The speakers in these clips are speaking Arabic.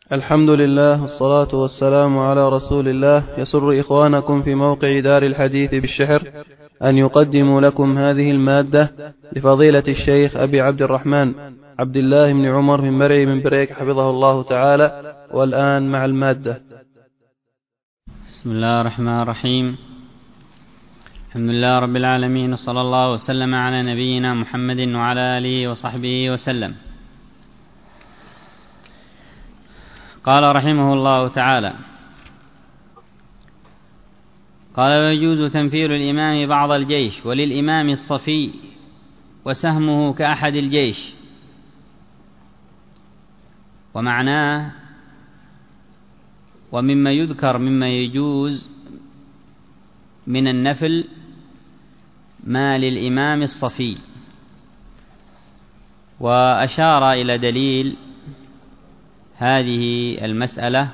الحمد لله والصلاة والسلام على رسول الله. يسر إخوانكم في موقع دار الحديث بالشحر أن يقدموا لكم هذه المادة لفضيلة الشيخ أبي عبد الرحمن عبد الله بن عمر من مرعي من بريك حفظه الله تعالى. والآن مع المادة. بسم الله الرحمن الرحيم. الحمد لله رب العالمين، وصلى الله وسلم على نبينا محمد وعلى آله وصحبه وسلم. قال رحمه الله تعالى: قال: ويجوز تنفير الإمام بعض الجيش، وللإمام الصفي وسهمه كأحد الجيش. ومعناه: ومما يذكر مما يجوز من النفل ما للإمام الصفي. وأشار إلى دليل هذه المسألة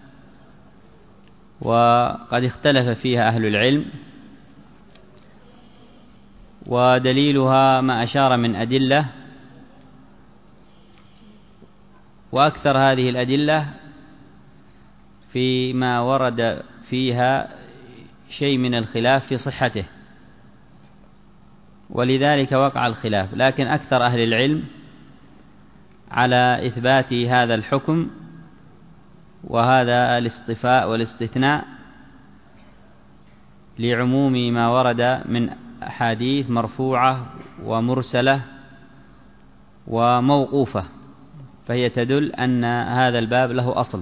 وقد اختلف فيها أهل العلم، ودليلها ما أشار من أدلة، وأكثر هذه الأدلة فيما ورد فيها شيء من الخلاف في صحته، ولذلك وقع الخلاف. لكن أكثر أهل العلم على إثبات هذا الحكم وهذا الاصطفاء والاستثناء لعموم ما ورد من أحاديث مرفوعة ومرسلة وموقوفة، فهي تدل أن هذا الباب له أصل،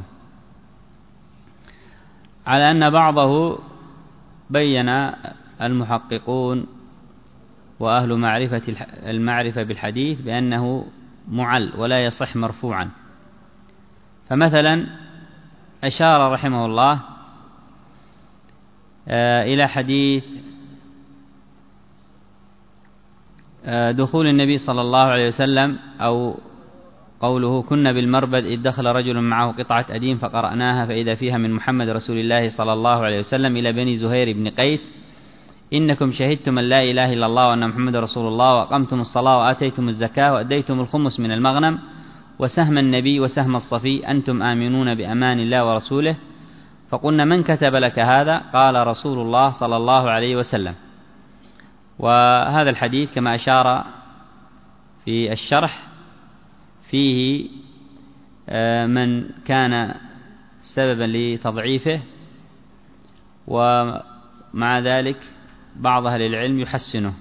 على أن بعضه بين المحققون وأهل المعرفة بالحديث بأنه معل ولا يصح مرفوعا. فمثلا أشار رحمه الله إلى حديث دخول النبي صلى الله عليه وسلم، أو قوله: كنا بالمربد إذ دخل رجل معه قطعة أديم فقرأناها فإذا فيها من محمد رسول الله صلى الله عليه وسلم إلى بني زهير بن قيس: إنكم شهدتم أن لا إله إلا الله وأن محمد رسول الله، وأقمتم الصلاة وآتيتم الزكاة وأديتم الخمس من المغنم وسهم النبي وسهم الصفي، أنتم آمنون بأمان الله ورسوله. فقلنا: من كتب لك هذا؟ قال: رسول الله صلى الله عليه وسلم. وهذا الحديث كما أشار في الشرح فيه من كان سببا لتضعيفه، ومع ذلك بعض أهل العلم يحسنه.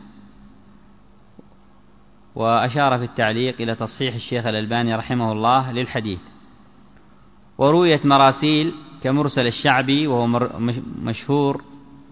وأشار في التعليق إلى تصحيح الشيخ الألباني رحمه الله للحديث. ورويت مراسيل كمرسل الشعبي وهو مشهور،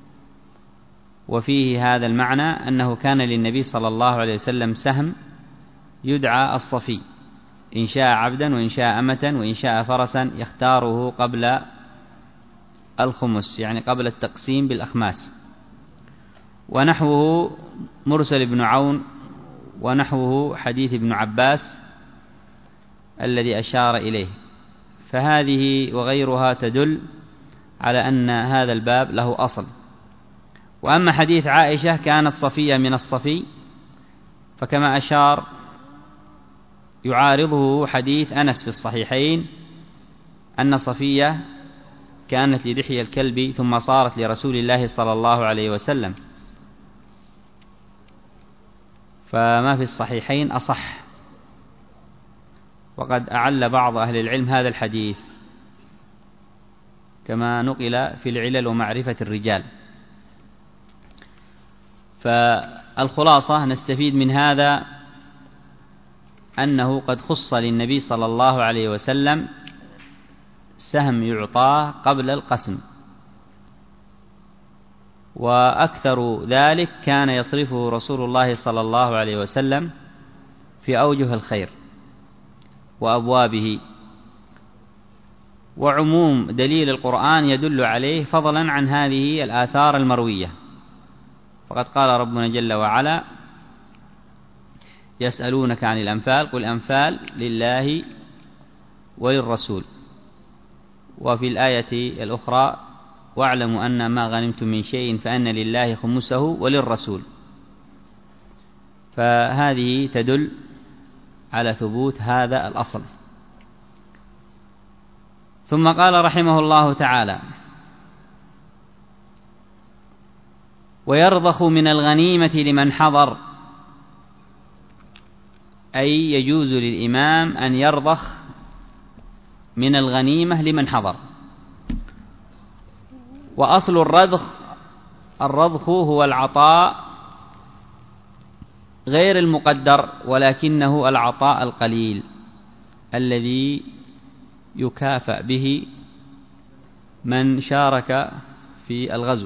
وفيه هذا المعنى أنه كان للنبي صلى الله عليه وسلم سهم يدعى الصفي، إن شاء عبدا وإن شاء أمة وإن شاء فرسا، يختاره قبل الخمس، يعني قبل التقسيم بالأخماس. ونحوه مرسل بن عون، ونحوه حديث ابن عباس الذي أشار إليه. فهذه وغيرها تدل على أن هذا الباب له أصل. وأما حديث عائشة كانت صفية من الصفي، فكما أشار يعارضه حديث أنس في الصحيحين أن صفية كانت لدحية الكلب ثم صارت لرسول الله صلى الله عليه وسلم، فما في الصحيحين أصح. وقد أعل بعض أهل العلم هذا الحديث كما نقل في العلل ومعرفة الرجال. فالخلاصة نستفيد من هذا أنه قد خص للنبي صلى الله عليه وسلم سهم يعطاه قبل القسم، وأكثر ذلك كان يصرفه رسول الله صلى الله عليه وسلم في أوجه الخير وأبوابه. وعموم دليل القرآن يدل عليه فضلا عن هذه الآثار المروية. فقد قال ربنا جل وعلا: يسألونك عن الأنفال قل الأنفال لله وللرسول. وفي الآية الأخرى: واعلموا أن ما غنمتم من شيء فأن لله خمسه وللرسول. فهذه تدل على ثبوت هذا الأصل. ثم قال رحمه الله تعالى: ويرضخ من الغنيمة لمن حضر، أي يجوز للإمام أن يرضخ من الغنيمة لمن حضر. وأصل الرضخ هو العطاء غير المقدر، ولكنه العطاء القليل الذي يكافأ به من شارك في الغزو.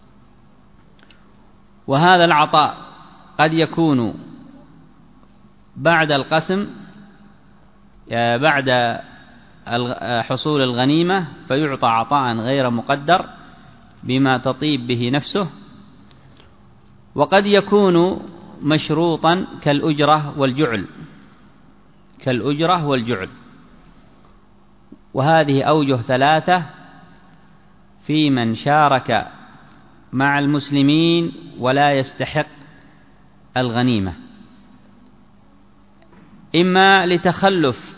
وهذا العطاء قد يكون بعد القسم، بعد حصول الغنيمة، فيعطى عطاء غير مقدر بما تطيب به نفسه، وقد يكون مشروطا كالأجرة والجعل. وهذه أوجه ثلاثة في من شارك مع المسلمين ولا يستحق الغنيمة: إما لتخلف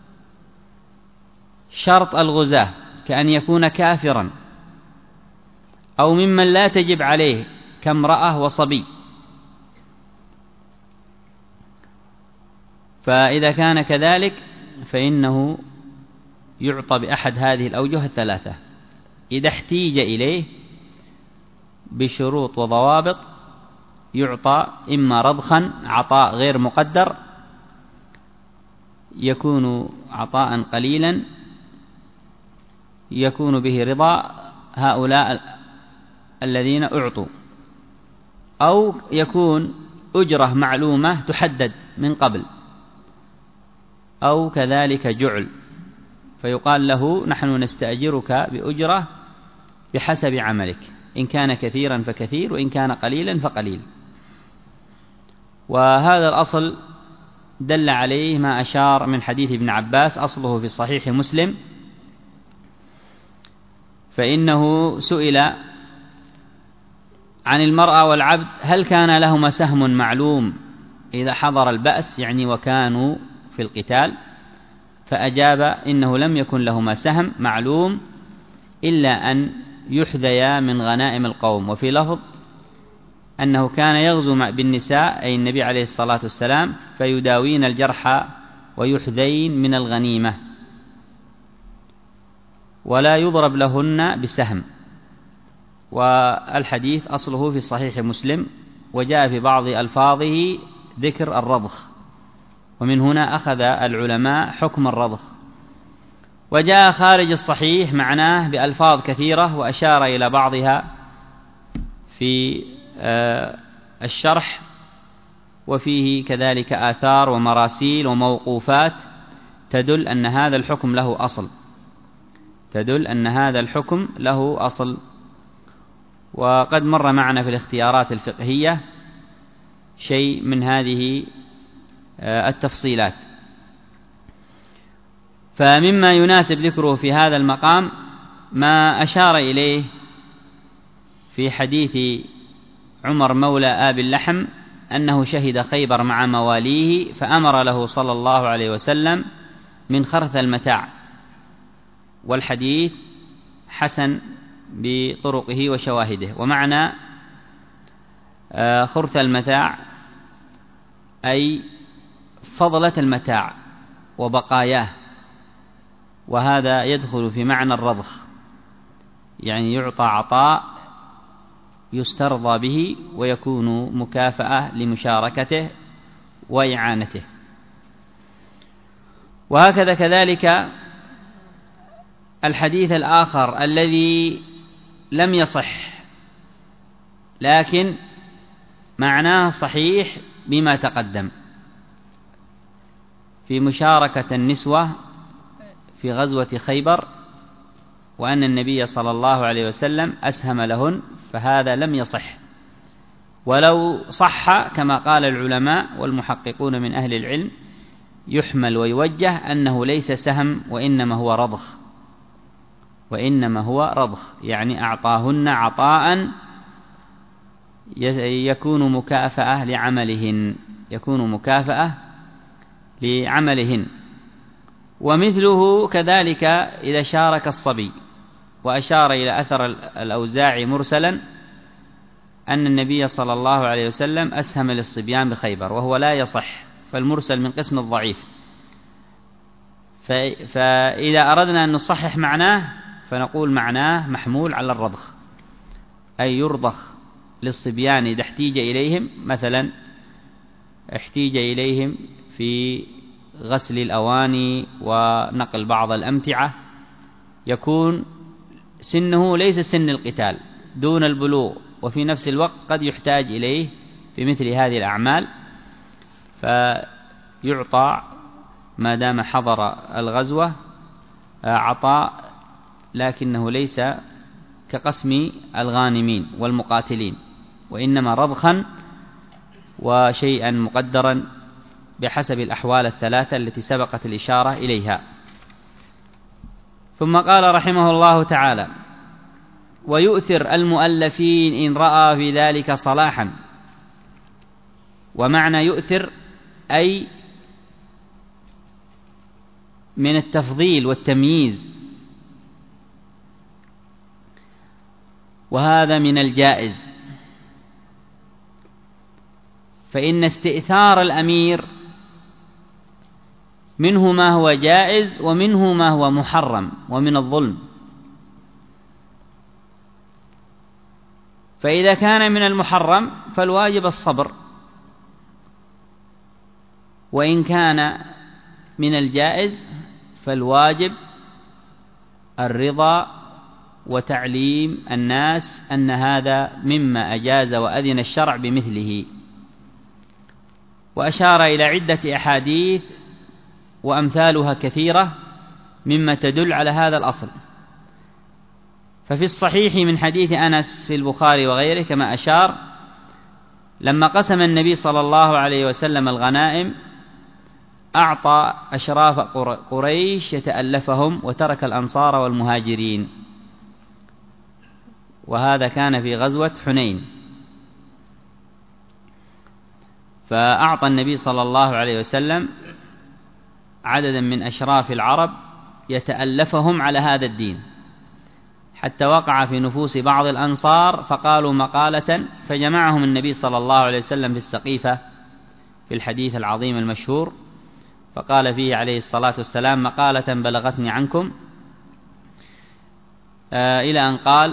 شرط الغزاة كأن يكون كافرا، أو ممن لا تجب عليه كامرأة وصبي. فإذا كان كذلك فإنه يعطى بأحد هذه الأوجه الثلاثة إذا احتيج إليه بشروط وضوابط. يعطى إما رضخا، عطاء غير مقدر يكون عطاء قليلا يكون به رضا هؤلاء الذين أعطوا، أو يكون أجرة معلومة تحدد من قبل، أو كذلك جعل، فيقال له: نحن نستأجرك بأجرة بحسب عملك، إن كان كثيرا فكثير، وإن كان قليلا فقليل. وهذا الأصل دل عليه ما أشار من حديث ابن عباس، أصله في صحيح مسلم، فإنه سئل عن المرأة والعبد هل كان لهما سهم معلوم إذا حضر البأس، يعني وكانوا في القتال، فأجاب: إنه لم يكن لهما سهم معلوم إلا أن يحذيا من غنائم القوم. وفي لفظ أنه كان يغزو بالنساء، أي النبي عليه الصلاة والسلام، فيداوين الجرحى ويحذين من الغنيمة، ولا يضرب لهن بسهم. والحديث أصله في صحيح مسلم، وجاء في بعض ألفاظه ذكر الرضخ، ومن هنا أخذ العلماء حكم الرضخ. وجاء خارج الصحيح معناه بألفاظ كثيرة، وأشار إلى بعضها في الشرح، وفيه كذلك آثار ومراسيل وموقوفات تدل أن هذا الحكم له أصل. وقد مر معنا في الاختيارات الفقهية شيء من هذه التفصيلات. فمما يناسب ذكره في هذا المقام ما أشار إليه في حديث عمر مولى آب اللحم أنه شهد خيبر مع مواليه، فأمر له صلى الله عليه وسلم من خرث المتاع. والحديث حسن بطرقه وشواهده. ومعنى خرث المتاع أي فضلة المتاع وبقاياه، وهذا يدخل في معنى الرضخ، يعني يعطى عطاء يسترضى به ويكون مكافأة لمشاركته وإعانته. وهكذا كذلك الحديث الآخر الذي لم يصح لكن معناه صحيح بما تقدم، في مشاركة النسوة في غزوة خيبر، وأن النبي صلى الله عليه وسلم أسهم لهن، فهذا لم يصح. ولو صح كما قال العلماء والمحققون من أهل العلم يحمل ويوجه أنه ليس سهم وإنما هو رضخ، يعني أعطاهن عطاء يكون مكافأة لعملهن. ومثله كذلك إذا شارك الصبي. وأشار إلى أثر الأوزاعي مرسلا أن النبي صلى الله عليه وسلم أسهم للصبيان بخيبر، وهو لا يصح، فالمرسل من قسم الضعيف. فإذا أردنا أن نصحح معناه فنقول معناه محمول على الرضخ، أي يرضخ للصبيان إذا احتيج إليهم، مثلا احتيج إليهم في غسل الأواني ونقل بعض الأمتعة، يكون سنه ليس سن القتال، دون البلوغ، وفي نفس الوقت قد يحتاج إليه في مثل هذه الأعمال، فيعطى ما دام حضر الغزوة عطاء، لكنه ليس كقسم الغانمين والمقاتلين، وإنما رضخا وشيئا مقدرا بحسب الأحوال الثلاثة التي سبقت الإشارة إليها. ثم قال رحمه الله تعالى: ويؤثر المؤلفين إن رأى في ذلك صلاحا. ومعنى يؤثر أي من التفضيل والتمييز، وهذا من الجائز، فإن استئثار الأمير منه ما هو جائز ومنه ما هو محرم ومن الظلم. فإذا كان من المحرم فالواجب الصبر، وإن كان من الجائز فالواجب الرضا وتعليم الناس أن هذا مما أجاز وأذن الشرع بمثله. وأشار إلى عدة أحاديث وأمثالها كثيرة مما تدل على هذا الأصل. ففي الصحيح من حديث أنس في البخاري وغيره كما أشار، لما قسم النبي صلى الله عليه وسلم الغنائم أعطى أشراف قريش يتألفهم وترك الأنصار والمهاجرين، وهذا كان في غزوة حنين. فأعطى النبي صلى الله عليه وسلم عددا من أشراف العرب يتألفهم على هذا الدين، حتى وقع في نفوس بعض الأنصار فقالوا مقالة، فجمعهم النبي صلى الله عليه وسلم في السقيفة في الحديث العظيم المشهور، فقال فيه عليه الصلاة والسلام: مقالة بلغتني عنكم، إلى أن قال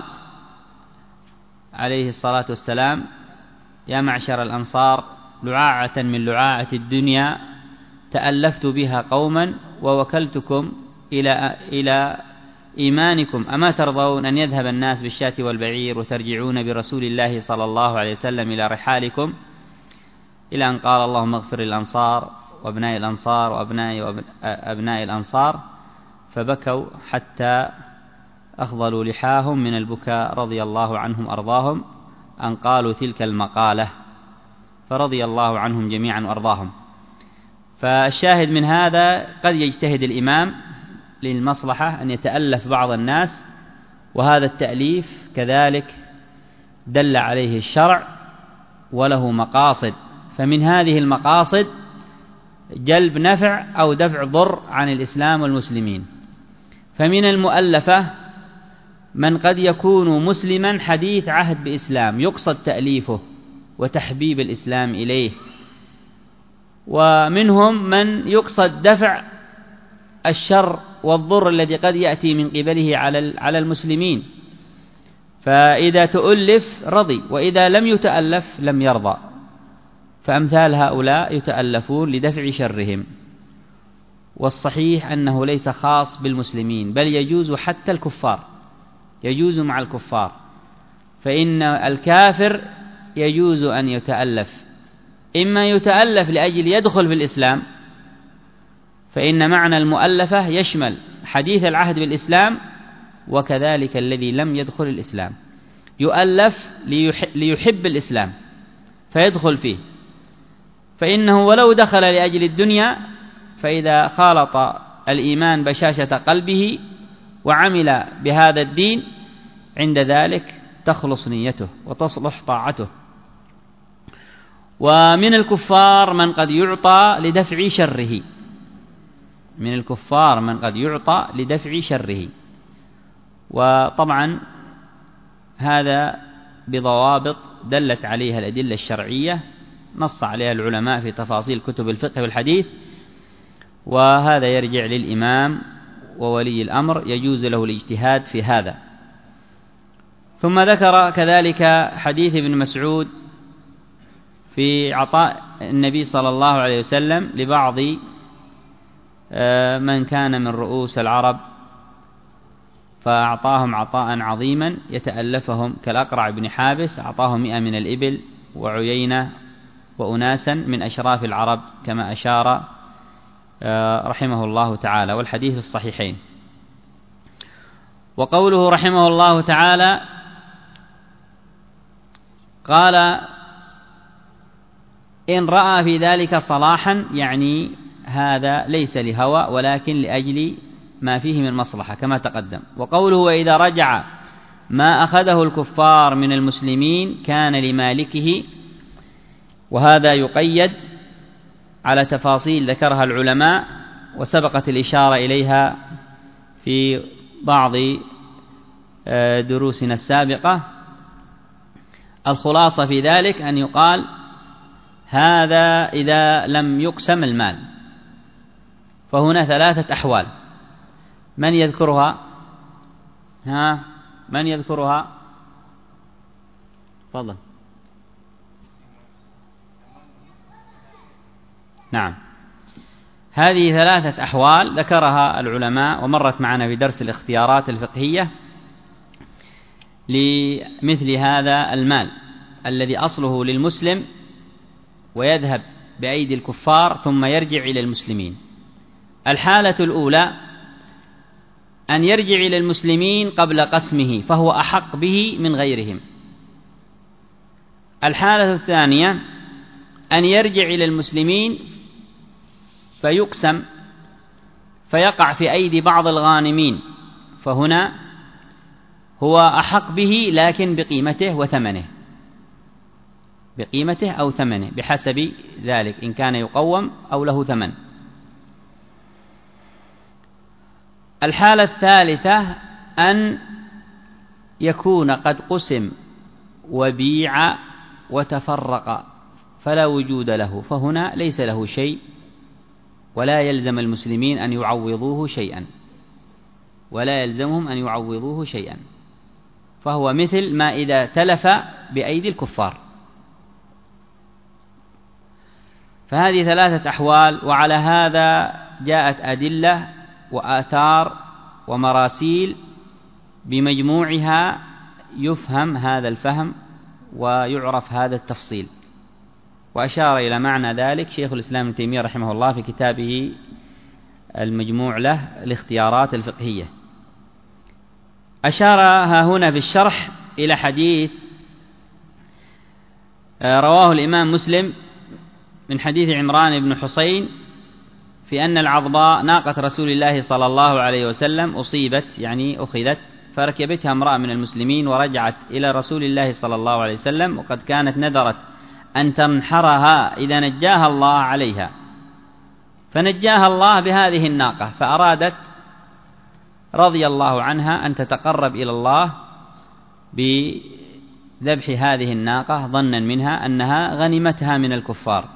عليه الصلاة والسلام: يا معشر الأنصار، لعاعة من لعاعة الدنيا تألفت بها قوما ووكلتكم إلى إيمانكم، أما ترضون أن يذهب الناس بالشاة والبعير وترجعون برسول الله صلى الله عليه وسلم إلى رحالكم، إلى أن قال: اللهم اغفر للأنصار وأبناء الأنصار وأبناء الأنصار، فبكوا حتى أخضلوا لحاهم من البكاء رضي الله عنهم أرضاهم أن قالوا تلك المقالة، فرضي الله عنهم جميعا وأرضاهم. فالشاهد من هذا قد يجتهد الإمام للمصلحة أن يتألف بعض الناس، وهذا التأليف كذلك دل عليه الشرع وله مقاصد، فمن هذه المقاصد جلب نفع أو دفع ضر عن الإسلام والمسلمين. فمن المؤلفة من قد يكون مسلما حديث عهد بإسلام يقصد تأليفه وتحبيب الإسلام إليه، ومنهم من يقصد دفع الشر والضر الذي قد يأتي من قبله على المسلمين، فإذا تؤلف رضي، وإذا لم يتألف لم يرضى. فأمثال هؤلاء يتألفون لدفع شرهم. والصحيح أنه ليس خاص بالمسلمين، بل يجوز حتى الكفار، يجوز مع الكفار، فإن الكافر يجوز أن يتألف، إما يتألف لأجل يدخل في الإسلام، فإن معنى المؤلفة يشمل حديث العهد بالإسلام وكذلك الذي لم يدخل الإسلام، يؤلف ليحب الإسلام فيدخل فيه، فإنه ولو دخل لأجل الدنيا، فإذا خالط الإيمان بشاشة قلبه وعمل بهذا الدين عند ذلك تخلص نيته وتصلح طاعته. ومن الكفار من قد يعطى لدفع شره، من الكفار من قد يعطى لدفع شره. وطبعا هذا بضوابط دلت عليها الأدلة الشرعية نص عليها العلماء في تفاصيل كتب الفقه والحديث، وهذا يرجع للإمام وولي الأمر يجوز له الاجتهاد في هذا. ثم ذكر كذلك حديث ابن مسعود في عطاء النبي صلى الله عليه وسلم لبعض من كان من رؤوس العرب فأعطاهم عطاء عظيما يتألفهم، كالأقرع بن حابس أعطاهم 100 من الإبل، وعيينة وأناسا من أشراف العرب كما أشار رحمه الله تعالى، والحديث في الصحيحين. وقوله رحمه الله تعالى قال إن رأى في ذلك صلاحا، يعني هذا ليس لهوى ولكن لأجل ما فيه من مصلحة كما تقدم. وقوله وإذا رجع ما أخذه الكفار من المسلمين كان لمالكه، وهذا يقيد على تفاصيل ذكرها العلماء وسبقت الإشارة إليها في بعض دروسنا السابقة. الخلاصة في ذلك أن يقال هذا إذا لم يقسم المال، فهنا 3 أحوال. من يذكرها؟ من يذكرها؟ تفضل. نعم، هذه 3 أحوال ذكرها العلماء ومرت معنا في درس الاختيارات الفقهية لمثل هذا المال الذي أصله للمسلم ويذهب بأيدي الكفار ثم يرجع إلى المسلمين. الحالة الأولى أن يرجع إلى المسلمين قبل قسمه فهو أحق به من غيرهم. الحالة الثانية أن يرجع إلى المسلمين فيقسم فيقع في أيدي بعض الغانمين، فهنا هو أحق به لكن بقيمته وثمنه، بقيمته أو ثمنه بحسب ذلك، إن كان يقوم أو له ثمن. الحالة الثالثة أن يكون قد قسم وبيع وتفرق فلا وجود له، فهنا ليس له شيء ولا يلزم المسلمين أن يعوضوه شيئا، ولا يلزمهم أن يعوضوه شيئا، فهو مثل ما إذا تلف بأيدي الكفار. فهذه 3 أحوال، وعلى هذا جاءت أدلة وآثار ومراسيل بمجموعها يفهم هذا الفهم ويعرف هذا التفصيل. وأشار إلى معنى ذلك شيخ الإسلام ابن تيمية رحمه الله في كتابه المجموع له الاختيارات الفقهية. أشار هنا في الشرح إلى حديث رواه الإمام مسلم من حديث عمران بن حسين في أن العضباء ناقة رسول الله صلى الله عليه وسلم أصيبت، يعني أخذت، فركبتها امرأة من المسلمين ورجعت إلى رسول الله صلى الله عليه وسلم، وقد كانت نذرت أن تنحرها إذا نجاها الله عليها، فنجاها الله بهذه الناقة، فأرادت رضي الله عنها أن تتقرب إلى الله بذبح هذه الناقة ظنا منها أنها غنمتها من الكفار،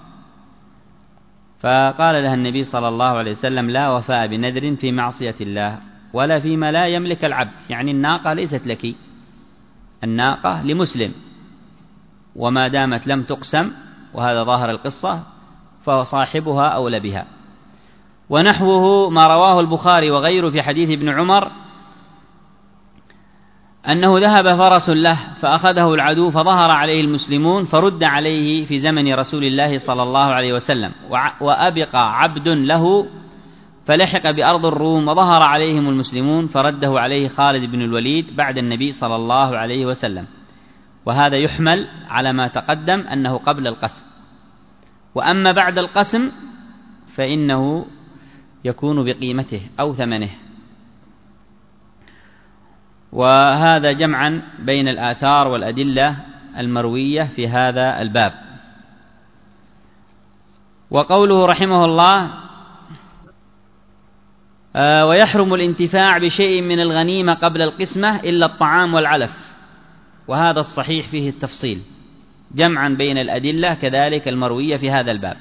فقال لها النبي صلى الله عليه وسلم لا وفاء بنذر في معصية الله ولا فيما لا يملك العبد، يعني الناقة ليست لك، الناقة لمسلم، وما دامت لم تقسم وهذا ظاهر القصة فصاحبها أولى بها. ونحوه ما رواه البخاري وغيره في حديث ابن عمر أنه ذهب فرس له فأخذه العدو فظهر عليه المسلمون فرد عليه في زمن رسول الله صلى الله عليه وسلم، وأبق عبد له فلحق بأرض الروم وظهر عليهم المسلمون فرده عليه خالد بن الوليد بعد النبي صلى الله عليه وسلم. وهذا يحمل على ما تقدم أنه قبل القسم، وأما بعد القسم فإنه يكون بقيمته أو ثمنه. وهذا جمعا بين الآثار والأدلة المروية في هذا الباب. وقوله رحمه الله ويحرم الانتفاع بشيء من الغنيمة قبل القسمة إلا الطعام والعلف، وهذا الصحيح فيه التفصيل جمعا بين الأدلة كذلك المروية في هذا الباب.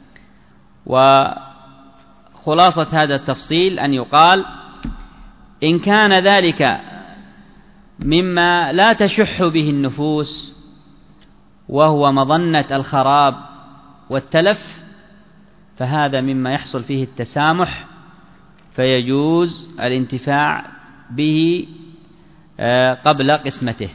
وخلاصة هذا التفصيل أن يقال: إن كان ذلك مما لا تشح به النفوس وهو مظنة الخراب والتلف، فهذا مما يحصل فيه التسامح، فيجوز الانتفاع به قبل قسمته.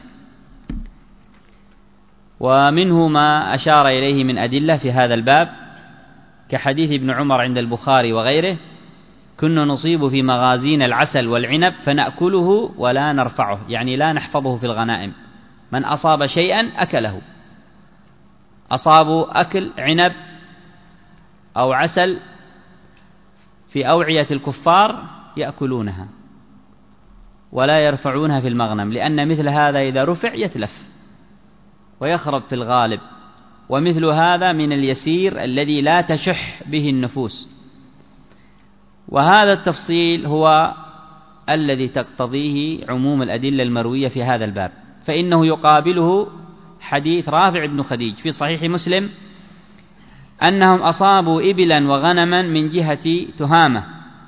ومنه ما أشار إليه من أدلة في هذا الباب كحديث ابن عمر عند البخاري وغيره: كنا نصيب في مغازينا العسل والعنب فنأكله ولا نرفعه، يعني لا نحفظه في الغنائم، من أصاب شيئا أكله. أصابوا أكل عنب أو عسل في أوعية الكفار يأكلونها ولا يرفعونها في المغنم، لأن مثل هذا إذا رفع يتلف ويخرب في الغالب، ومثل هذا من اليسير الذي لا تشح به النفوس. وهذا التفصيل هو الذي تقتضيه عموم الأدلة المروية في هذا الباب، فإنه يقابله حديث رافع بن خديج في صحيح مسلم أنهم أصابوا إبلا وغنما من جهة تهامة.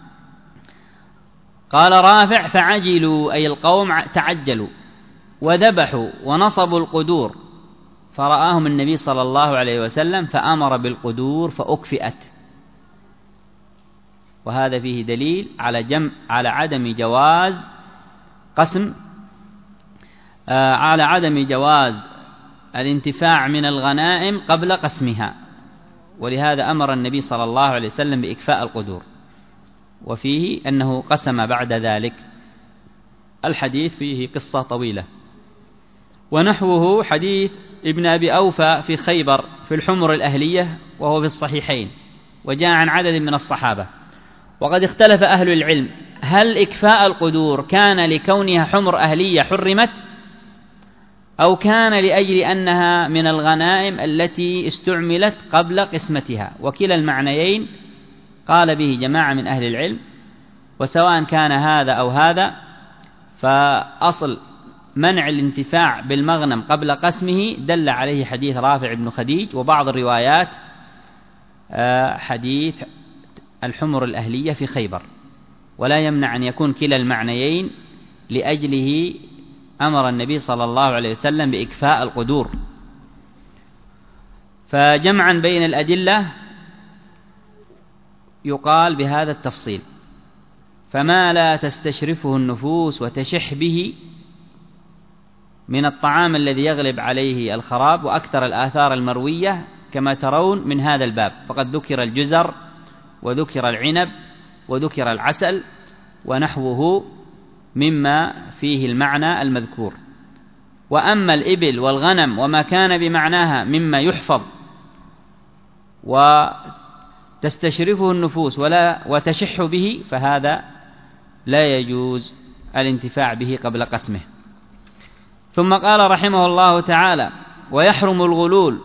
قال رافع: فعجلوا، أي القوم تعجلوا وذبحوا ونصبوا القدور، فرآهم النبي صلى الله عليه وسلم فأمر بالقدور فأكفئت. وهذا فيه دليل على عدم جواز قسم على عدم جواز الانتفاع من الغنائم قبل قسمها، ولهذا أمر النبي صلى الله عليه وسلم بإكفاء القدور، وفيه أنه قسم بعد ذلك. الحديث فيه قصة طويلة. ونحوه حديث ابن أبي أوفى في خيبر في الحمر الأهلية، وهو في الصحيحين وجاء عن عدد من الصحابة. وقد اختلف أهل العلم هل إكفاء القدور كان لكونها حمر أهلية حرمت، أو كان لأجل أنها من الغنائم التي استعملت قبل قسمتها، وكلا المعنيين قال به جماعة من أهل العلم. وسواء كان هذا أو هذا، فأصل منع الانتفاع بالمغنم قبل قسمه دل عليه حديث رافع بن خديج، وبعض الروايات حديث الحمر الأهلية في خيبر، ولا يمنع أن يكون كلا المعنيين لأجله أمر النبي صلى الله عليه وسلم بإكفاء القدور. فجمعا بين الأدلة يقال بهذا التفصيل: فما لا تستشرفه النفوس وتشح به من الطعام الذي يغلب عليه الخراب، وأكثر الآثار المروية كما ترون من هذا الباب، فقد ذكر الجزر وذكر العنب وذكر العسل ونحوه مما فيه المعنى المذكور. وأما الإبل والغنم وما كان بمعناها مما يحفظ وتستشرفه النفوس وتشح به، فهذا لا يجوز الانتفاع به قبل قسمه. ثم قال رحمه الله تعالى: ويحرم الغلول.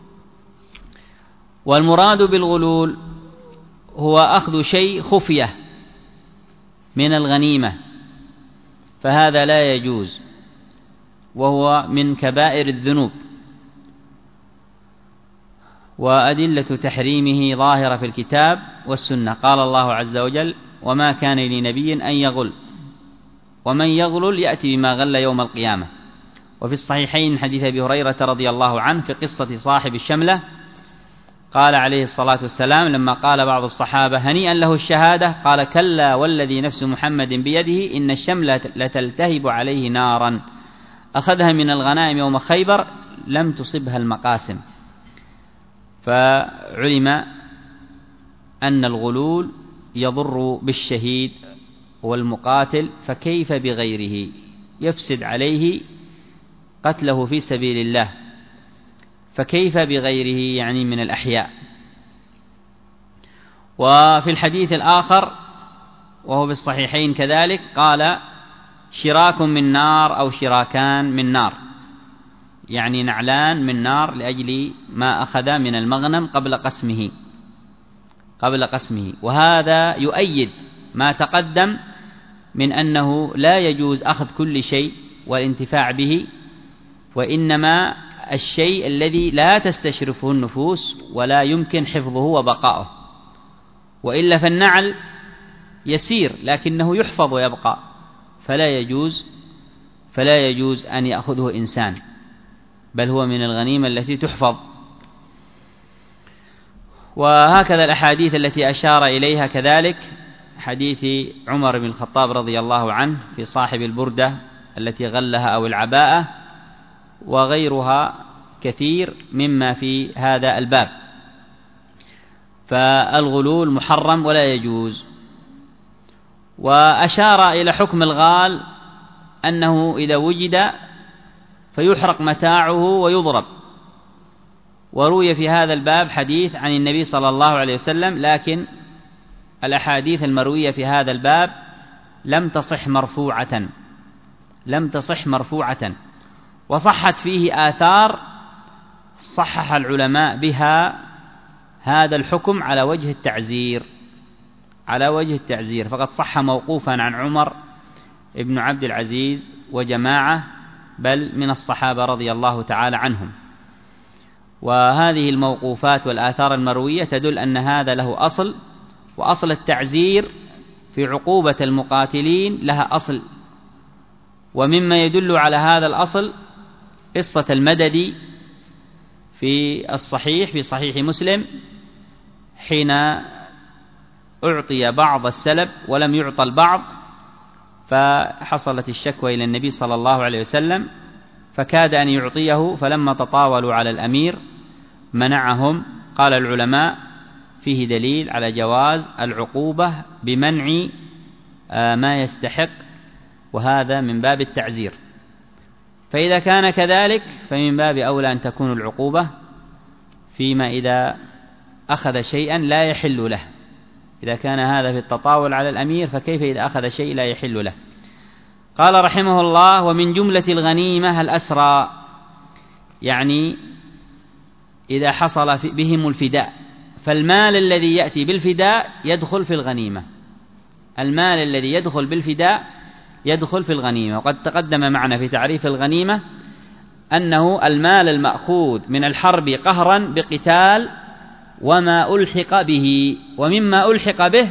والمراد بالغلول هو أخذ شيء خفية من الغنيمة، فهذا لا يجوز، وهو من كبائر الذنوب، وأدلة تحريمه ظاهرة في الكتاب والسنة. قال الله عز وجل: وما كان لنبي أن يغل، ومن يغلل يأتي بما غل يوم القيامة. وفي الصحيحين حديث أبي هريرة رضي الله عنه في قصة صاحب الشملة، قال عليه الصلاة والسلام لما قال بعض الصحابة: هنيئا له الشهادة، قال: كلا والذي نفس محمد بيده إن الشملة لتلتهب عليه نارا أخذها من الغنائم يوم خيبر لم تصبها المقاسم. فعلم أن الغلول يضر بالشهيد والمقاتل، فكيف بغيره يفسد عليه قتله في سبيل الله، فكيف بغيره يعني من الأحياء. وفي الحديث الآخر وهو بالصحيحين كذلك قال: شراك من نار أو شراكان من نار، يعني نعلان من نار لأجل ما أخذ من المغنم قبل قسمه. وهذا يؤيد ما تقدم من أنه لا يجوز أخذ كل شيء والانتفاع به، وإنما الشيء الذي لا تستشرفه النفوس ولا يمكن حفظه وبقاؤه، وإلا فالنعل يسير لكنه يحفظ ويبقى، فلا يجوز أن يأخذه إنسان، بل هو من الغنيمة التي تحفظ. وهكذا الأحاديث التي أشار إليها كذلك حديث عمر بن الخطاب رضي الله عنه في صاحب البردة التي غلها أو العباءة، وغيرها كثير مما في هذا الباب. فالغلول محرم ولا يجوز. وأشار إلى حكم الغال أنه إذا وجد فيحرق متاعه ويضرب، وروي في هذا الباب حديث عن النبي صلى الله عليه وسلم، لكن الأحاديث المروية في هذا الباب لم تصح مرفوعة، وصحت فيه آثار صحح العلماء بها هذا الحكم على وجه التعزير، فقد صح موقوفا عن عمر ابن عبد العزيز وجماعة بل من الصحابة رضي الله تعالى عنهم. وهذه الموقوفات والآثار المروية تدل أن هذا له أصل، وأصل التعزير في عقوبة المقاتلين لها أصل. ومما يدل على هذا الأصل قصة المدد في صحيح مسلم، حين أعطي بعض السلب ولم يعطى البعض، فحصلت الشكوى إلى النبي صلى الله عليه وسلم، فكاد أن يعطيه، فلما تطاولوا على الأمير منعهم. قال العلماء فيه دليل على جواز العقوبة بمنع ما يستحق، وهذا من باب التعزير. فإذا كان كذلك فمن باب أولى أن تكون العقوبة فيما إذا أخذ شيئا لا يحل له. إذا كان هذا في التطاول على الأمير، فكيف إذا أخذ شيء لا يحل له؟ قال رحمه الله: ومن جملة الغنيمة الأسرى، يعني إذا حصل بهم الفداء، فالمال الذي يأتي بالفداء يدخل في الغنيمة، المال الذي يدخل بالفداء يدخل في الغنيمة. وقد تقدم معنا في تعريف الغنيمة أنه المال المأخوذ من الحرب قهرا بقتال وما ألحق به، ومما ألحق به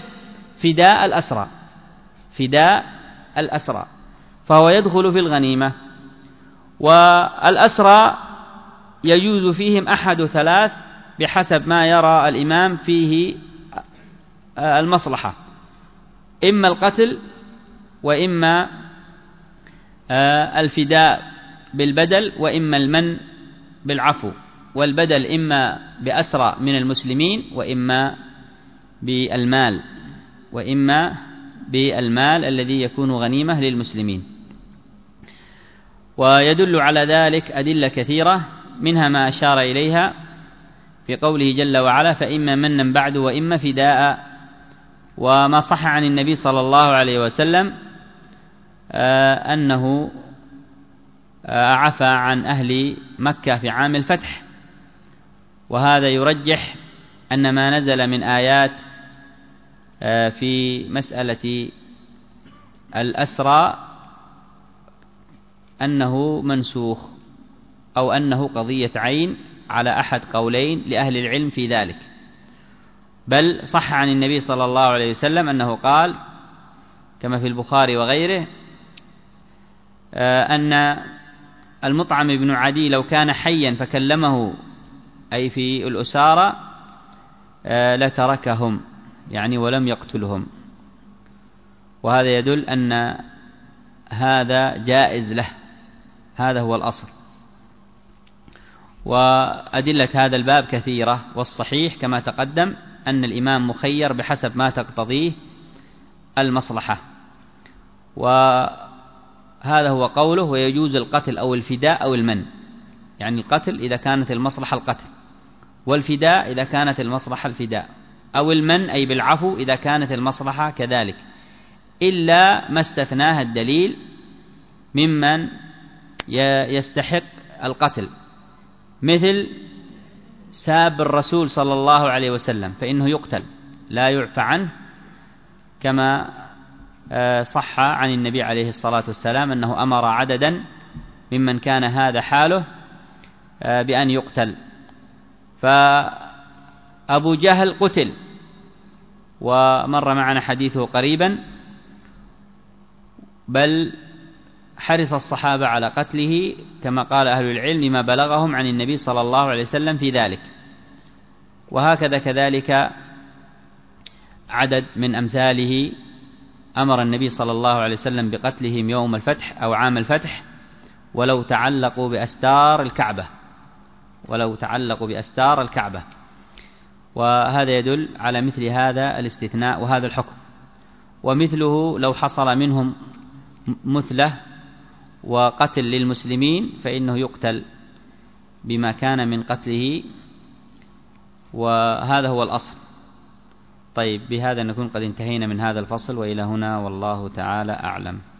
فداء الأسرى، فهو يدخل في الغنيمة. والأسرى يجوز فيهم أحد ثلاث بحسب ما يرى الإمام فيه المصلحة، إما القتل، وإما الفداء بالبدل، وإما المن بالعفو. والبدل إما بأسرى من المسلمين، وإما بالمال الذي يكون غنيمة للمسلمين. ويدل على ذلك أدلة كثيرة، منها ما أشار إليها في قوله جل وعلا: فإما منا بعد وإما فداء. وما صح عن النبي صلى الله عليه وسلم أنه عفى عن أهل مكة في عام الفتح، وهذا يرجح أن ما نزل من آيات في مسألة الأسرى أنه منسوخ، أو أنه قضية عين على أحد قولين لأهل العلم في ذلك. بل صح عن النبي صلى الله عليه وسلم أنه قال كما في البخاري وغيره أن المطعم بن عدي لو كان حيا فكلمه، أي في الأسارة، لتركهم، يعني ولم يقتلهم. وهذا يدل أن هذا جائز له، هذا هو الأصل. وأدلة هذا الباب كثيرة، والصحيح كما تقدم أن الإمام مخير بحسب ما تقتضيه المصلحة. وهذا هو قوله: ويجوز القتل أو الفداء أو المن، يعني القتل إذا كانت المصلحة القتل، والفداء إذا كانت المصلحة الفداء، أو المن أي بالعفو إذا كانت المصلحة كذلك، إلا ما استثناه الدليل ممن يستحق القتل، مثل ساب الرسول صلى الله عليه وسلم فإنه يقتل لا يعفى عنه، كما صح عن النبي عليه الصلاة والسلام أنه أمر عددا ممن كان هذا حاله بأن يقتل. فأبو جهل قتل، ومر معنا حديثه قريبا، بل حرص الصحابة على قتله كما قال أهل العلم لما بلغهم عن النبي صلى الله عليه وسلم في ذلك. وهكذا كذلك عدد من أمثاله أمر النبي صلى الله عليه وسلم بقتلهم يوم الفتح أو عام الفتح ولو تعلقوا بأستار الكعبة. وهذا يدل على مثل هذا الاستثناء وهذا الحكم. ومثله لو حصل منهم مثلة وقتل للمسلمين فإنه يقتل بما كان من قتله، وهذا هو الأصل. طيب، بهذا نكون قد انتهينا من هذا الفصل، وإلى هنا والله تعالى أعلم.